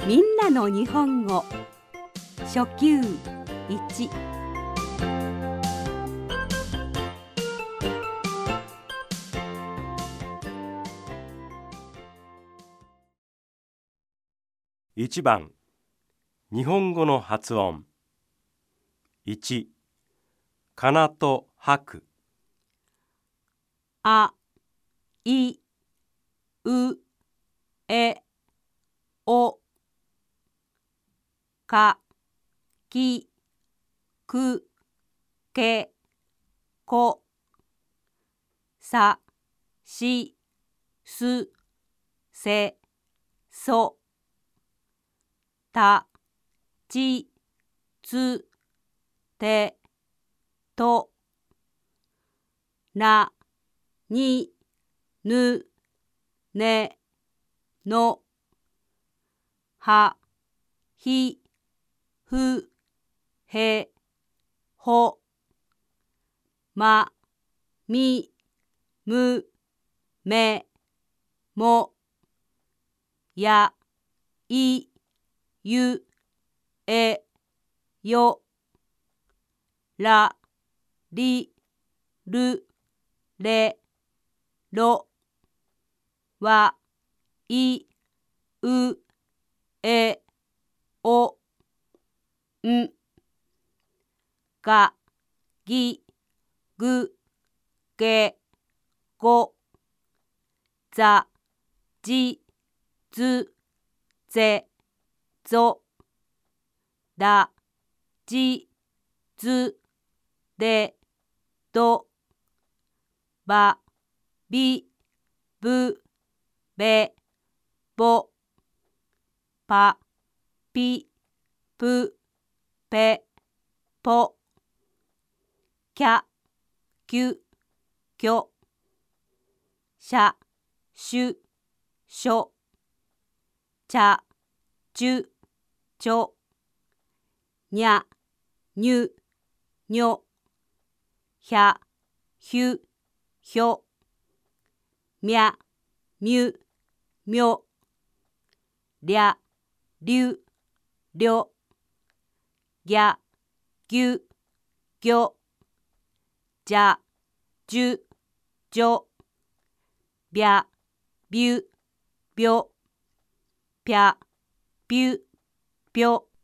みんなの日本語初級1。 1番、日本語の発音。1、かなと吐く。 あ、い、う、え、お、か、き、く、け、こ、さ、し、す、せ、そ、た、ち、つ、て、と、な、に、ぬ、ね、の、は、ひ、ふ、へ、ほ、ま、み、む、め、も、や、い、ゆ、え、よ、ら、り、る、れ、ろ、わ、い、う、え、お、ん、が、ぎ、ぐ、げ、ご、ざ、じ、ず、ぜ、ぞ、だ、じ、ず、で、ど、ば、び、ぶ、べ、ぼ、ぱ、ぴ、ぷ、ぺ、ぽ、きゃ、きゅ、きょ、しゃ、しゅ、しょ、ちゃ、ちゅ、ちょ、にゃ、にゅ、にょ、ひゃ、ひゅ、ひょ、みゃ、みゅ、みょ、りゃ、りゅ、りょ、ぎゃ、ぎゅ、ぎょ、じゃ、じゅ、じょ、びゃ、びゅ、びょ、ぴゃ、ぴゅ、ぴょ。